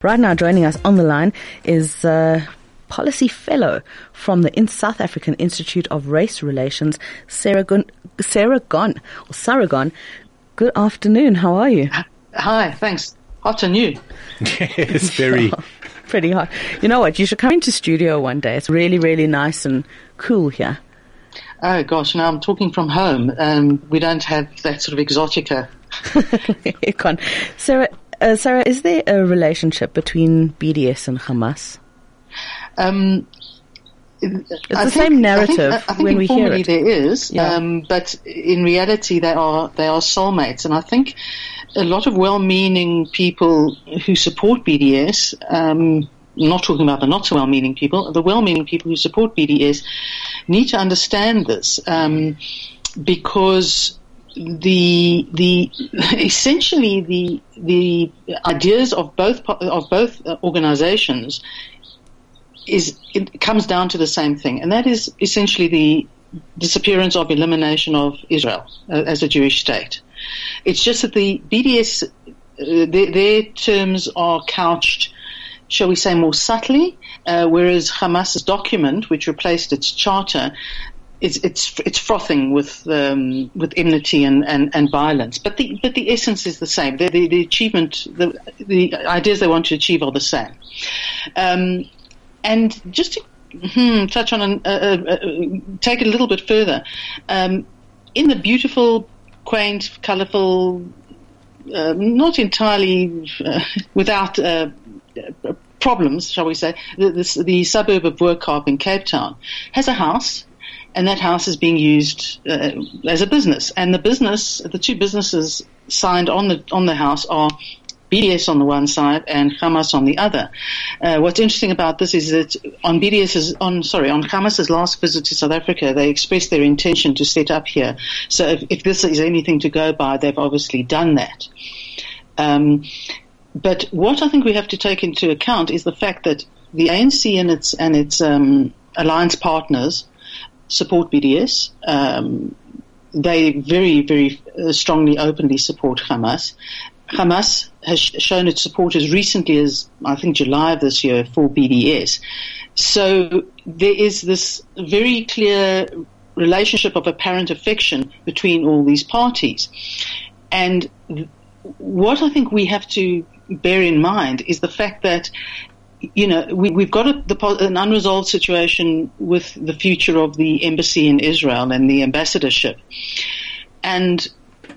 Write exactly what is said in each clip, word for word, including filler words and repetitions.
Right now joining us on the line is uh, Policy Fellow from the South African Institute of Race Relations, Sarah Gon, Sarah Gon, or Sarah Gon. Good afternoon, how are you? Hi, thanks. Hot and you. It's very... Oh, pretty hot. You know what, you should come into studio one day. It's really, really nice and cool here. Oh gosh, now I'm talking from home. Um, we don't have that sort of exotica. Sarah, uh, Sarah, is there a relationship between B D S and Hamas? Um, it's I the think, same narrative I think, I think when we hear it. there is, yeah. um, but in reality they are they are soulmates, and I think a lot of well-meaning people who support B D S. Um, not talking about the not so well-meaning people, the well-meaning people who support B D S need to understand this, um, because the the essentially the the ideas of both of both organizations is it comes down to the same thing, and that is essentially the disappearance of elimination of Israel as a Jewish state. It's just that the B D S, uh, their, their terms are couched, shall we say, more subtly, uh, whereas Hamas's document, which replaced its charter, it's it's it's frothing with um, with enmity and, and, and violence. But the but the essence is the same. The the, the achievement, the the ideas they want to achieve are the same. Um, and just to hmm, touch on an, uh, uh, take it a little bit further, um, in the beautiful, quaint, colourful, uh, not entirely uh, without. Uh, problems, shall we say, the, the, the suburb of Bo-Kaap in Cape Town has a house, and that house is being used uh, as a business. And the business, the two businesses signed on the on the house are B D S on the one side and Hamas on the other. Uh, what's interesting about this is that on BDS's, on sorry, on Hamas's last visit to South Africa, they expressed their intention to set up here. So if, if this is anything to go by, they've obviously done that. Um, But what I think we have to take into account is the fact that the A N C and its and its um, alliance partners support B D S. Um, they very, very strongly, openly support Hamas. Hamas has shown its support as recently as, I think, July of this year for B D S. So there is this very clear relationship of apparent affection between all these parties. And what I think we have to bear in mind is the fact that, you know, we, we've got a, the, an unresolved situation with the future of the embassy in Israel and the ambassadorship. And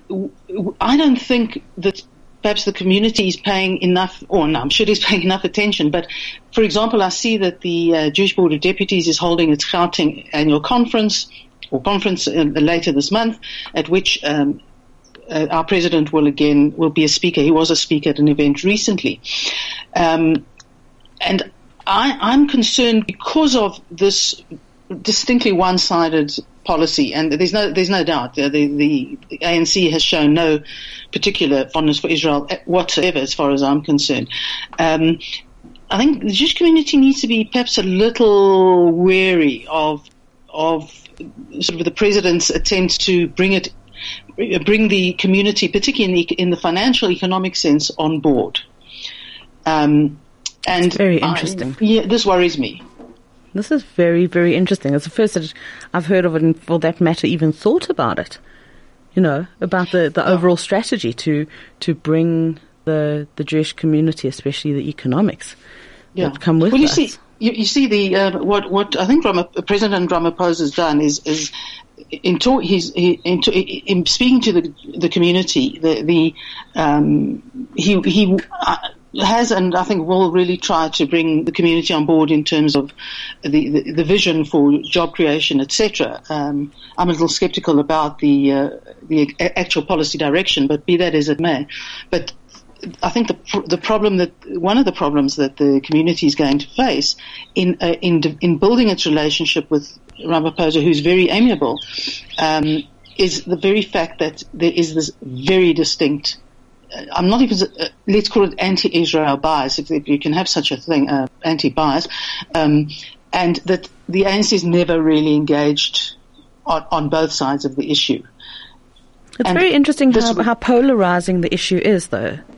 I don't think that perhaps the community is paying enough, or no, I'm sure it's paying enough attention. But, for example, I see that the uh, Jewish Board of Deputies is holding its Gauteng annual conference, or conference uh, later this month, at which um, Uh, our president will again will be a speaker. He was a speaker at an event recently, um, and I, I'm concerned because of this distinctly one-sided policy. And there's no there's no doubt the, the, the A N C has shown no particular fondness for Israel whatsoever, as far as I'm concerned. Um, I think the Jewish community needs to be perhaps a little wary of of sort of the president's attempts to bring it. bring the community, particularly in the, in the financial, economic sense, on board. Um, and it's very interesting. I, yeah, this worries me. This is very, very interesting. It's the first that I've heard of it, and for that matter, even thought about it. You know, about the, the overall strategy to to bring the the Jewish community, especially the economics, yeah. that come with well, you us. see, you, you see the uh, what what I think Ram- President Ramaphosa has done is is. In, talk, he's, he, in, in speaking to the, the community, the, the um, he, he has and I think will really try to bring the community on board in terms of the, the, the vision for job creation, et cetera. Um, I'm a little sceptical about the uh, the actual policy direction, but be that as it may. But I think the the problem that one of the problems that the community is going to face in uh, in in building its relationship with Ramaphosa, who's very amiable, um, is the very fact that there is this very distinct. Uh, I'm not even. Uh, let's call it anti-Israel bias, if, if you can have such a thing, uh, anti-bias, um, and that the A N C is never really engaged on, on both sides of the issue. It's and very interesting this, how, how polarizing the issue is, though.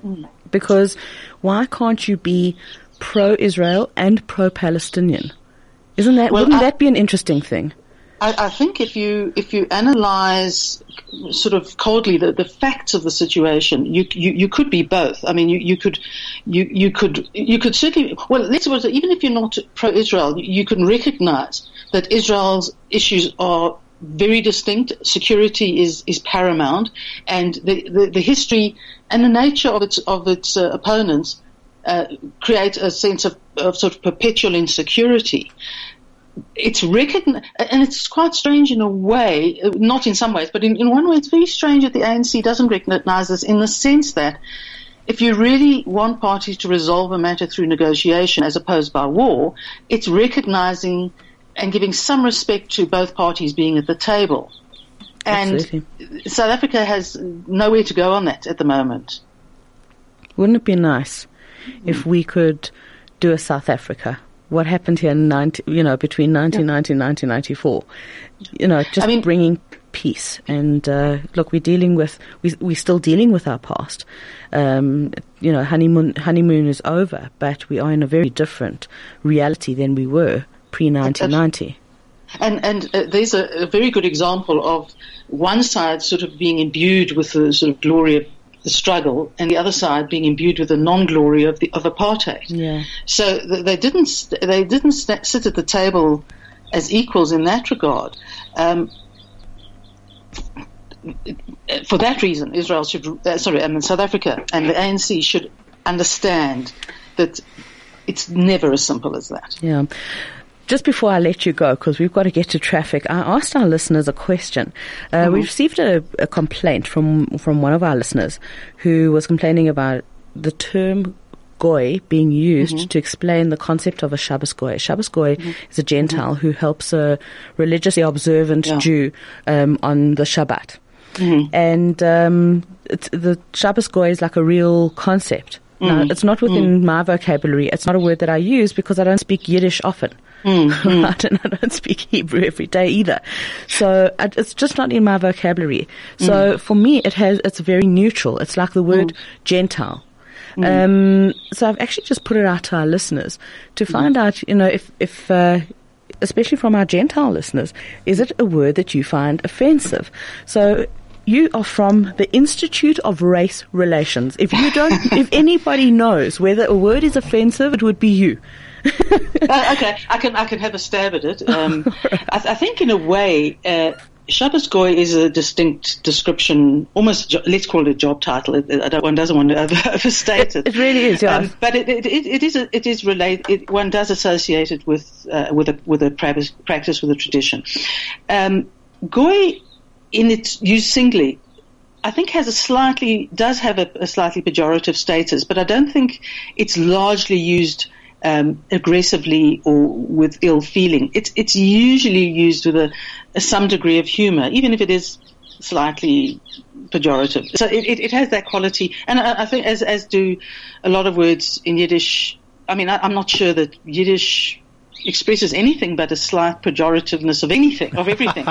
Because why can't you be pro-Israel and pro-Palestinian? Isn't that, well, wouldn't I, that be an interesting thing? I, I think if you if you analyze sort of coldly the, the facts of the situation, you, you you could be both. I mean, you, you could you you could you could certainly well, let's suppose that even if you're not pro-Israel, you can recognize that Israel's issues are very distinct. Security is, is paramount, and the, the, the history and the nature of its of its uh, opponents uh, create a sense of, of sort of perpetual insecurity. It's recogn- and it's quite strange in a way, not in some ways, but in, in one way it's very strange that the A N C doesn't recognize this, in the sense that if you really want parties to resolve a matter through negotiation as opposed by war, it's recognizing and giving some respect to both parties being at the table. And Absolutely. South Africa has nowhere to go on that at the moment. Wouldn't it be nice mm. if we could do a South Africa? What happened here in ninety, you know, between nineteen ninety and nineteen ninety-four? You know, just I mean, bringing peace. And uh, look, we're dealing with, we, we're still dealing with our past. Um, you know, honeymoon, honeymoon is over, but we are in a very different reality than we were pre nineteen ninety. And and uh, there's a, a very good example of one side sort of being imbued with the sort of glory of the struggle, and the other side being imbued with the non-glory of the of apartheid. Yeah. So th- they didn't they didn't st- sit at the table as equals in that regard. Um, for that reason, Israel should uh, sorry, I mean South Africa and the A N C should understand that it's never as simple as that. Yeah. Just before I let you go, because we've got to get to traffic, I asked our listeners a question. Uh, mm-hmm. We received a, a complaint from from one of our listeners who was complaining about the term goy being used mm-hmm. to explain the concept of a Shabbos goy. Shabbos goy mm-hmm. is a Gentile mm-hmm. who helps a religiously observant yeah. Jew um, on the Shabbat. Mm-hmm. And um, it's, the Shabbos goy is like a real concept. Mm. Now, it's not within mm. my vocabulary. It's not a word that I use because I don't speak Yiddish often. Mm, mm. Right? And I don't speak Hebrew every day either. So I, it's just not in my vocabulary. So mm. for me, it has, it's very neutral. It's like the word mm. Gentile. Mm. Um, so I've actually just put it out to our listeners to find mm. out, you know, if, if, uh, especially from our Gentile listeners, is it a word that you find offensive? So you are from the Institute of Race Relations. If you don't, if anybody knows whether a word is offensive, it would be you. uh, okay, I can I can have a stab at it. Um, I, th- I think in a way, uh, Shabbos goy is a distinct description, almost jo- let's call it a job title. It, it, I don't, one doesn't want to over, overstate it. It really is, yeah. Um, but it, it, it, it is a, it is related. One does associate it with uh, with a with a practice, practice with a tradition. Um, goy, in its use singly, I think has a slightly does have a, a slightly pejorative status, but I don't think it's largely used um, aggressively or with ill feeling. It's it's usually used with a, a some degree of humor, even if it is slightly pejorative. So it, it, it has that quality, and I, I think as as do a lot of words in Yiddish. I mean, I, I'm not sure that Yiddish expresses anything but a slight pejorativeness of anything, of everything.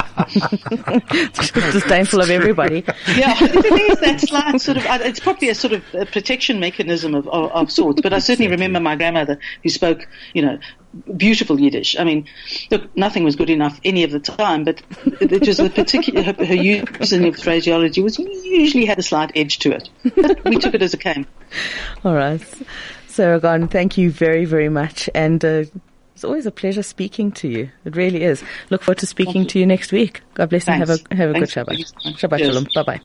Disdainful of everybody. Yeah, it is that slight sort of, it's probably a sort of a protection mechanism of, of, of sorts, but I certainly remember my grandmother who spoke, you know, beautiful Yiddish. I mean, look, nothing was good enough any of the time, but it was a particular, her, her using of phraseology was usually had a slight edge to it. But we took it as it came. All right. Sarah Garden, thank you very, very much. And, uh, it's always a pleasure speaking to you. It really is. Look forward to speaking to you next week. God bless you. Have a have a Thanks. good Shabbat. Shabbat Shalom. Bye bye.